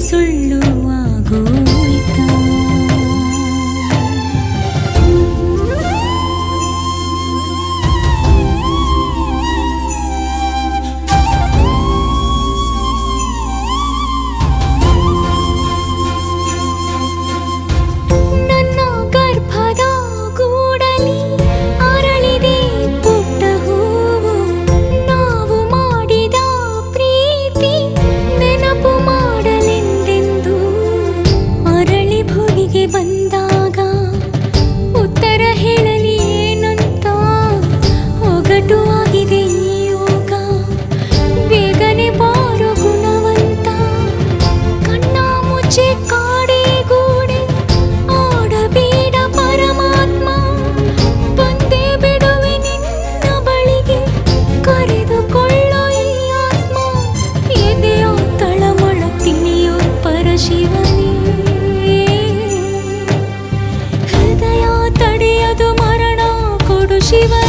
ಸುಳ್ಳು ಆಗೋಯ್ತಾ? ನನ್ನ ಗರ್ಭದ ಗೂಡಲಿ ಅರಳಿದೆ ಪುಟ್ಟ ಹೂವು. ನಾವು ಮಾಡಿದ ಪ್ರೀತಿ ನೆನಪು ಮಾಡಲೆಂದೆಂದು ಅರಳಿ ಭುವಿಗೆ ಬಂದಾಗ ಉತ್ತರ ಹೇಳಲಿ ಏನಂತ? ಒಗಟು ಆಗಿದೆ ಈ ಯೋಗ, ಬೇಗನೆ ಬಾರೋ ಗುಣವಂತ. ಕಣ್ಣ ಮುಚ್ಚೆ ಕಾಡೆ ಗೂಡೆ ಆಡಬೇಡ ಪರಮಾತ್ಮ, ಬಂದೇ ಬಿಡುವೆ ನಿನ್ನ ಬಳಿಗೆ, ಕರೆದುಕೊಳ್ಳೋ ಈ ಆತ್ಮ. ಎದೆಯ ತಳಮಳ ತಿಳಿಯೋ ಪರಶಿವನೇ, ಹೃದಯ ತಡೆಯದು ಮರಣ ಕೊಡು ಶಿವ.